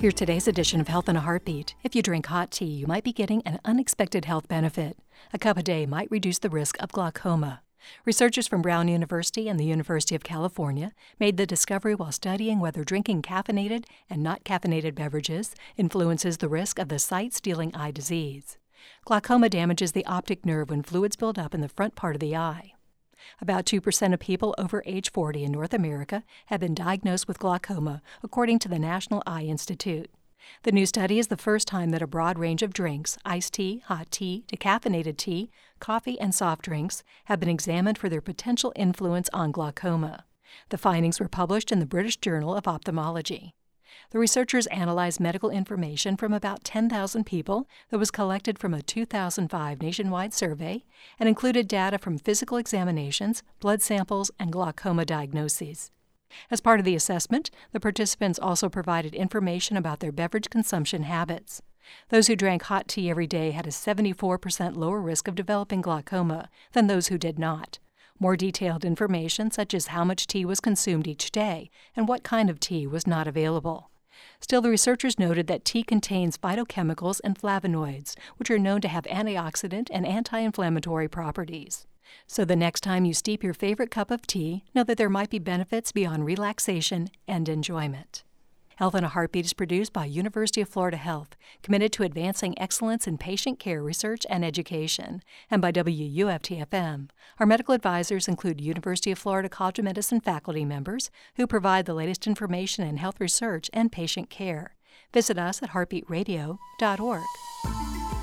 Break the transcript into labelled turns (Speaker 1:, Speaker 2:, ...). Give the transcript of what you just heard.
Speaker 1: Here's today's edition of Health in a Heartbeat. If you drink hot tea, you might be getting an unexpected health benefit. A cup a day might reduce the risk of glaucoma. Researchers from Brown University and the University of California made the discovery while studying whether drinking caffeinated and not caffeinated beverages influences the risk of the sight-stealing eye disease. Glaucoma damages the optic nerve when fluids build up in the front part of the eye. About 2% of people over age 40 in North America have been diagnosed with glaucoma, according to the National Eye Institute. The new study is the first time that a broad range of drinks, iced tea, hot tea, decaffeinated tea, coffee, and soft drinks, have been examined for their potential influence on glaucoma. The findings were published in the British Journal of Ophthalmology. The researchers analyzed medical information from about 10,000 people that was collected from a 2005 nationwide survey and included data from physical examinations, blood samples, and glaucoma diagnoses. As part of the assessment, the participants also provided information about their beverage consumption habits. Those who drank hot tea every day had a 74% lower risk of developing glaucoma than those who did not. More detailed information, such as how much tea was consumed each day and what kind of tea, was not available. Still, the researchers noted that tea contains phytochemicals and flavonoids, which are known to have antioxidant and anti-inflammatory properties. So the next time you steep your favorite cup of tea, know that there might be benefits beyond relaxation and enjoyment. Health in a Heartbeat is produced by University of Florida Health, committed to advancing excellence in patient care research and education, and by WUFT-FM. Our medical advisors include University of Florida College of Medicine faculty members who provide the latest information in health research and patient care. Visit us at heartbeatradio.org.